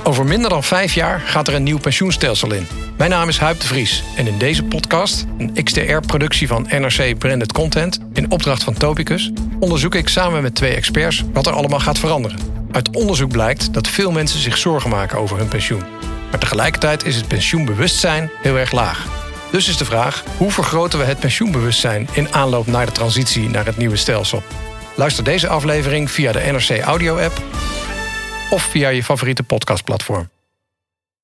Over minder dan 5 jaar gaat er een nieuw pensioenstelsel in. Mijn naam is Huib de Vries en in deze podcast, een XTR-productie van NRC Branded Content in opdracht van Topicus, onderzoek ik samen met 2 experts wat er allemaal gaat veranderen. Uit onderzoek blijkt dat veel mensen zich zorgen maken over hun pensioen. Maar tegelijkertijd is het pensioenbewustzijn heel erg laag. Dus is de vraag, hoe vergroten we het pensioenbewustzijn in aanloop naar de transitie naar het nieuwe stelsel? Luister deze aflevering via de NRC Audio-app of via je favoriete podcastplatform.